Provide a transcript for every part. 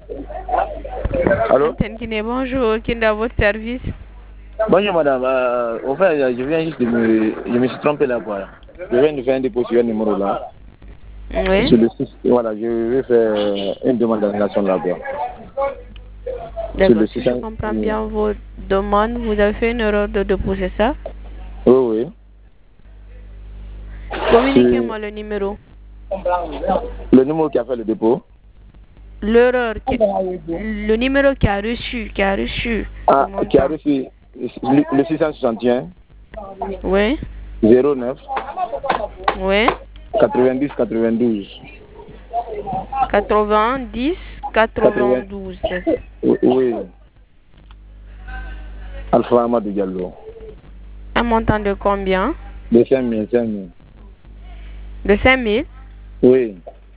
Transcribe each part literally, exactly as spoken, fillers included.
Allô? Bonjour, qui est dans votre service? Bonjour madame, euh, au fait, je viens juste de me... Je me suis trompé là quoi. Je viens de faire un dépôt sur un numéro là. Oui. Sur le site, voilà, je vais faire une demande d'annulation là quoi. D'accord, si je comprends bien vos demandes, vous avez fait une erreur de dépôt, c'est ça? Oui, oui. Communiquez-moi le numéro. Le numéro qui a fait le dépôt? L'erreur, le numéro qui a reçu, qui a reçu. Ah, qui a reçu le, le six cent soixante et un. Oui. zéro neuf. Oui. quatre-vingt-dix quatre-vingt-douze. quatre-vingt-dix quatre-vingt-douze. Oui. Alpha Amadou Diallo. Un montant de combien? De cinq mille, cinq mille. De cinq mille? Oui.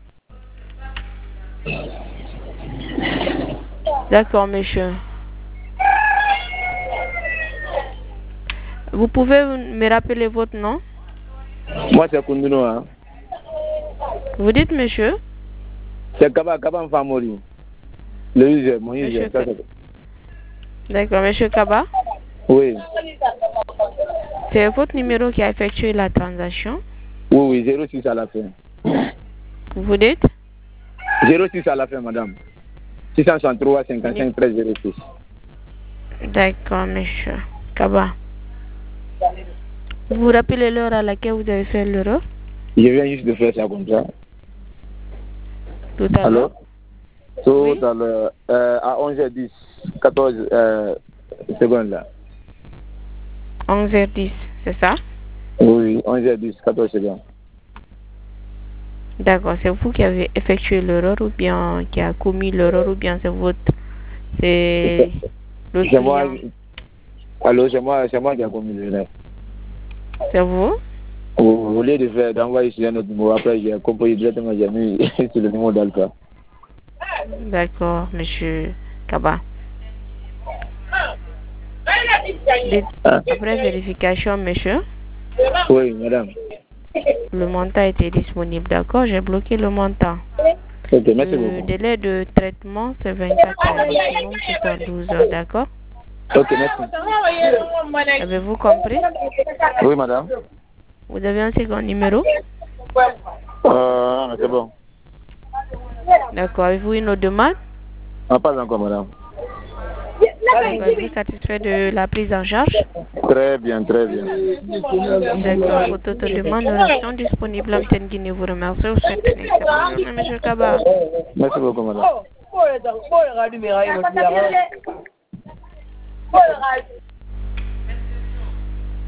D'accord, monsieur. Vous pouvez me rappeler votre nom? Moi, c'est Koundouno. Hein. Vous dites, monsieur? C'est Kaba, Kaba Mfamori. Le user, mon user. D'accord, monsieur Kaba? Oui. C'est votre numéro qui a effectué la transaction? Oui, oui, zéro six à la fin. Vous dites? zéro six à la fin, madame. six cent soixante-trois cinquante-cinq treize zéro six. D'accord, monsieur Kaba. Vous vous rappelez l'heure à laquelle vous avez fait l'erreur? Je viens juste de faire ça comme ça. Tout à l'heure? Tout oui. à l'heure. Euh, à onze heures dix, quatorze euh, secondes là. onze heures dix, c'est ça? Oui, onze heures dix, quatorze secondes. D'accord, c'est vous qui avez effectué l'erreur ou bien qui a commis l'erreur ou bien c'est votre... C'est le client? Moi, alors c'est moi, c'est moi qui a commis l'erreur. C'est vous? Au lieu de faire d'envoyer sur un autre numéro, après j'ai compris directement, j'ai mis sur le numéro d'Alpha. D'accord, monsieur Kaba. Après vérification, monsieur? Oui, madame. Le montant était disponible, d'accord? J'ai bloqué le montant. Ok, merci le beaucoup. Le délai de traitement, c'est vingt-quatre heures, maximum soixante-douze heures, d'accord? Ok, merci. Avez-vous compris? Oui, madame. Vous avez un second numéro? Euh, c'est bon. D'accord, avez-vous une autre demande? Ah, pas encore, madame. Êtes-vous satisfait de la prise en charge? Très bien, très bien. D'accord, votre autre demande de disponible en Guinée. Vous remercie. Vous souhaite une excellente journée, monsieur Kaba. Merci beaucoup, madame.